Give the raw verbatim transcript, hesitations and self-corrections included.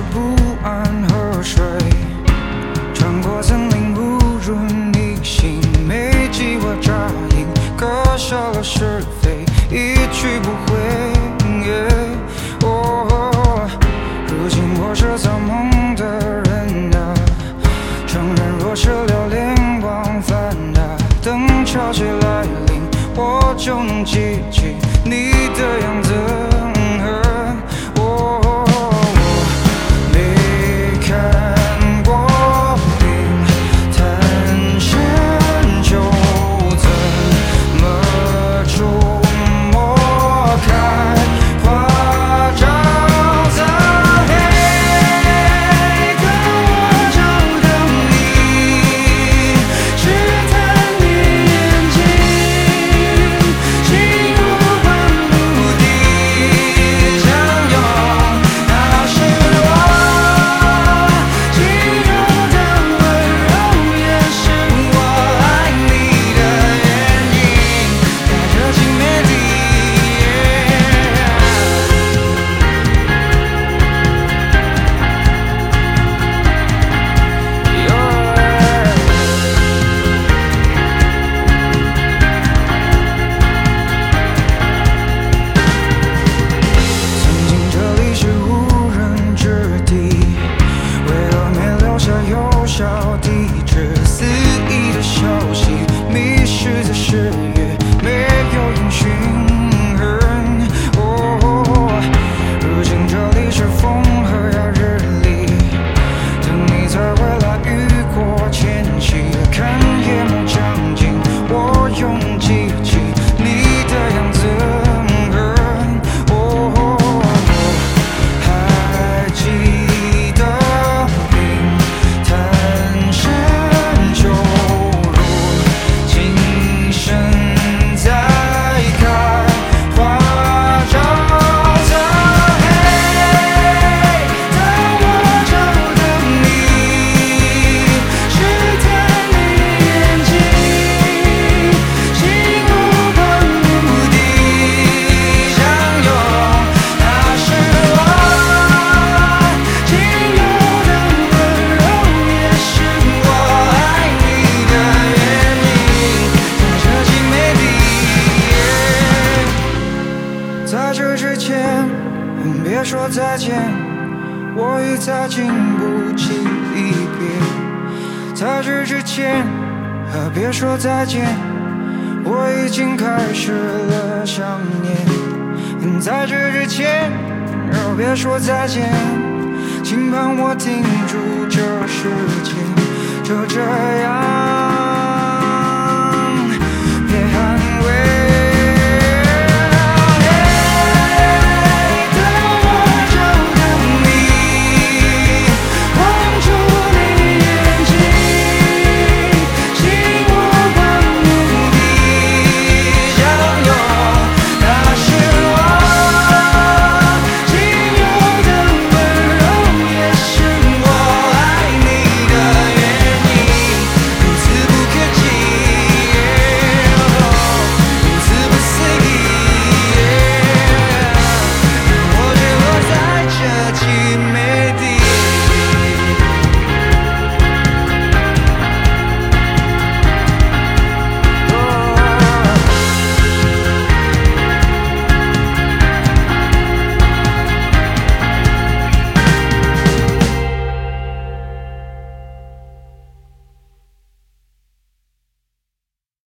不安河水，穿过森林不入逆行，没计划扎营，割舍了是非，一去不回。哦，如今我是造梦的人啊，承认若是流连忘返啊，等潮起来临，我就能记起你的样子。在这之前，别说再见，我已再经不起一别。在这之前，别说再见，我已经开始了想念。在这之前，别说再见，请帮我停住这时间，就这样。